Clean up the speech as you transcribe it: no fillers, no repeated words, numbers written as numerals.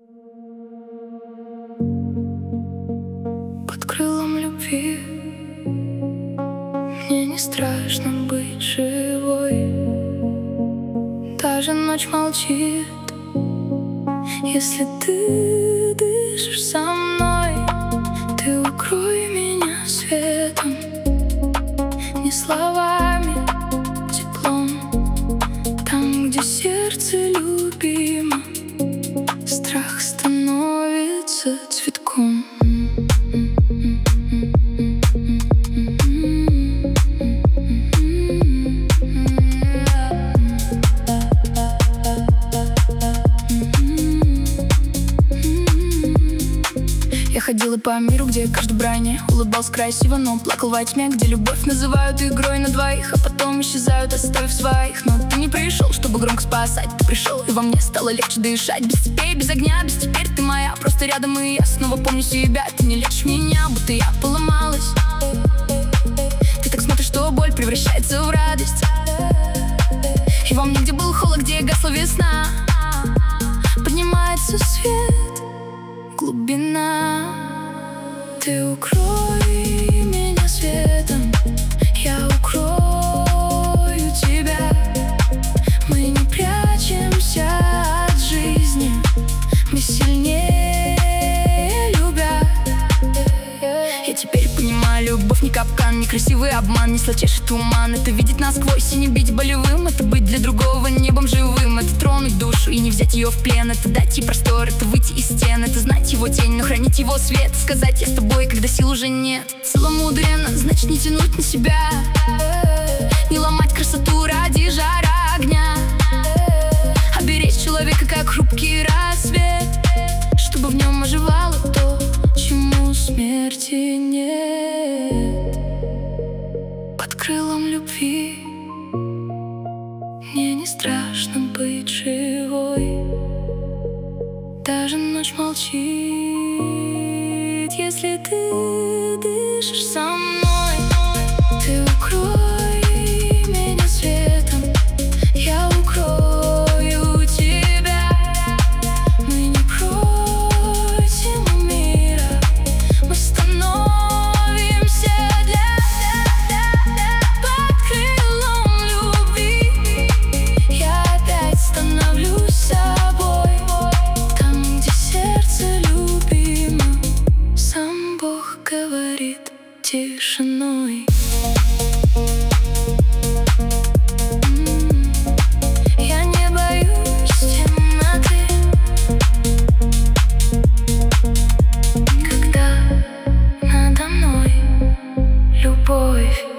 Под крылом любви мне не страшно быть живой. Даже ночь молчит, если ты дышишь со мной. Ты укрой меня светом, не словами, теплом. Там, где сердце любимо, страх становится цветком. Я ходила по миру, где каждый брани улыбался красиво, но плакал во тьме, где любовь называют игрой на двоих, а потом исчезают, оставив своих. Но ты не пришел, чтобы громко спасать. Ты пришел, и во мне стало легче дышать. Без цепей, без огня, без теперь ты моя. Просто рядом, и я снова помню себя. Ты не лечишь меня, будто я поломалась. Ты так смотришь, что боль превращается в радость. И во мне, где был холод, где гасла весна, поднимается свет, глубина. Ты укрой меня светом, я укрою тебя. Мы не прячемся от жизни, мы сильнее любя. Я теперь понимаю, любовь не капкан, не красивый обман, не сладчайший туман. Это видеть насквозь и не бить болевым, это быть для другого небом живым. Это тронуть душу и не взять ее в плен, это дать ей простор, это выйти из стен, это знать его тень, но хранить его свет. Сказать я с тобой, когда сил уже нет. Целомудренно, значит не тянуть на себя, не ломать красоту ради жара огня, а беречь человека, как хрупкий рассвет, чтобы в нем оживало то, чему смерти нет. Под крылом любви мне не страшно быть живой. Даже ночь молчит, если ты дышишь со мной. Ты укрой меня светом, я укрою тебя. Мы не против мира, мы становимся под крылом любви. Я опять становлюсь собой. Там, где сердце любимо, сам Бог говорит тишиной. Я не боюсь темноты, когда надо мной любовь.